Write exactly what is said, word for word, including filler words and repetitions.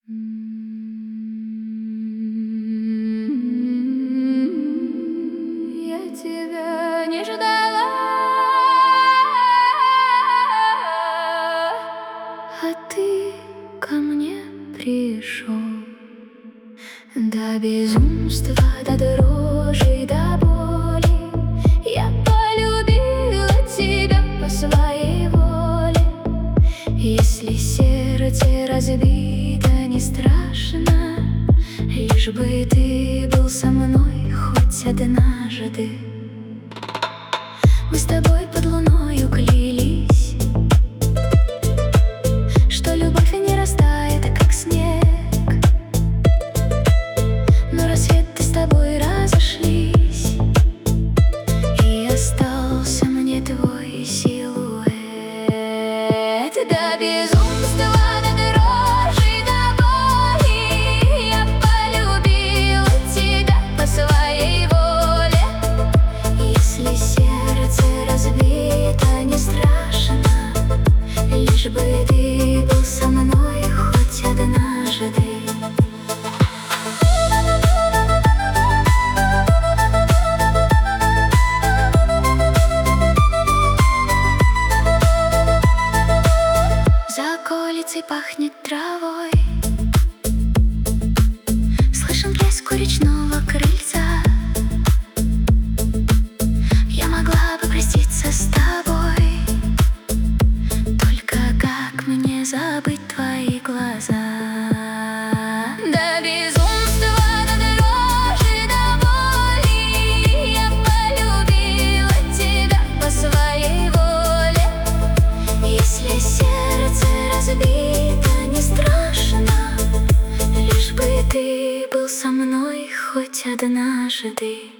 Я тебя не ждала, а ты ко мне пришел. До безумства, до дрожи, до боли я полюбила тебя по своей воле. Если сердце разбито, не страшно, лишь бы ты был со мной хоть однажды. Мы с тобой под луною клялись, что любовь не растает, как снег. Но рассветы с тобой разошлись, и остался мне твой силуэт. До безумства, до дрожи, до боли я полюбила тебя по своей воле. Если сердце разбито, не страшно, лишь бы ты был со мной хоть однажды. За околицей пахнет травой, слышен плеск у речного крыльца. Я могла бы проститься с тобой, только как мне забыть твои глаза? До безумства, до дрожи, до боли я полюбила тебя по своей воле. Если сердце разбито, не страшно, лишь бы ты был со мной хоть однажды.